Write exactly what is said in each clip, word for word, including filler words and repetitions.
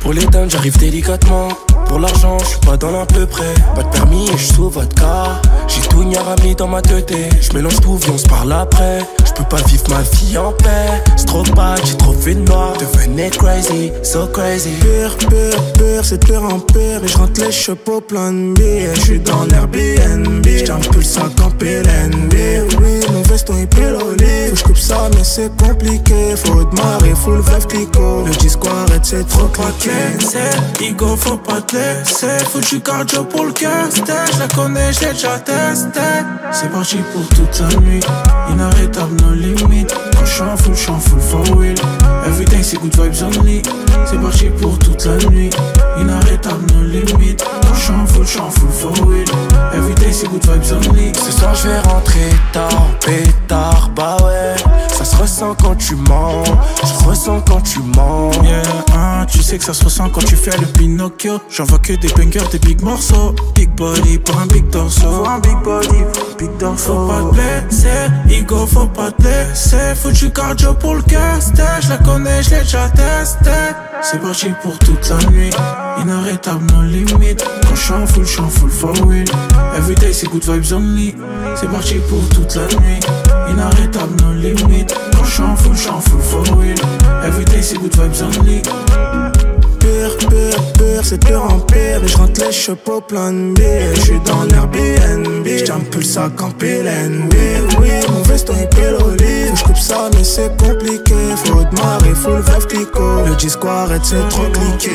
Pour l'éteindre, j'arrive délicatement. Pour l'argent, je suis pas dans l'à peu près. Pas de permis et je suis sous vodka. J'ai tout mis dans ma tête. Je mélange tout, viens on se parle après. Je peux pas vivre ma vie en paix. C'est trop bad, j'ai trop fait de noir. Devenez crazy, so crazy. Pire, pire, pire, c'est pire en pire. Et je rentre les chapeaux plein de billets. Je suis dans Airbnb. J'tiens plus le sac en P L N B. Oui, mon veston est pile au lit. Faut que je coupe ça, mais c'est compliqué. Faut de marée, full veuve clico. Le disco arrête, c'est trop claqué. C'est Igo, faut pas te laisser. Foutu cardio pour le cœur. Je la connais, je l'ai déjà testé. C'est parti pour toute la nuit. Inarrêtable, nos limites. Quand j'suis en full, j'suis en full for real. Everyday c'est good vibes only. C'est parti pour toute la nuit. Inarrêtable, nos limites. Quand j'suis en full, j'suis en full for real. Everyday c'est good vibes only. Ce soir je vais rentrer tard, pétard, bah ouais. Ça se ressent quand tu mens. Je ressens quand tu mens. Yeah, hein, tu sais que ça se ressent quand tu fais le Pinocchio. J'en vois que des bangers, des big morceaux. Big body pour un big torso. Faut un big body, big torso. Faut pas te blesser, Igo, faut pas te blesser. Foutu cardio pour le casté. Je la connais, je l'ai déjà testé. C'est parti pour toute la nuit. Inarrêtable, nos limites. Quand j'suis en full, j'suis en full for real. Everyday c'est good vibes only. C'est parti pour toute la nuit. Inarrêtable, nos limites. Quand j'suis en full, j'suis en full for real. Everyday c'est good vibes only. Pire, pire, pire, c'est pire en pire. Et je rentre les chapeaux plein de billets. Je suis dans Airbnb. J'tiens plus le sac en P L N B. Oui, mon veston est pile au lit. Faut que je coupe ça, mais c'est compliqué. Faut de marée, full veuve clico. Le disco arrête, c'est trop cliqué.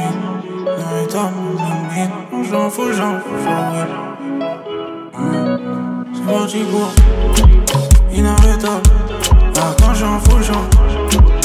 J'en fous, j'en fous, c'est parti pour inarrêtable. Ah, quand j'en fous, j'en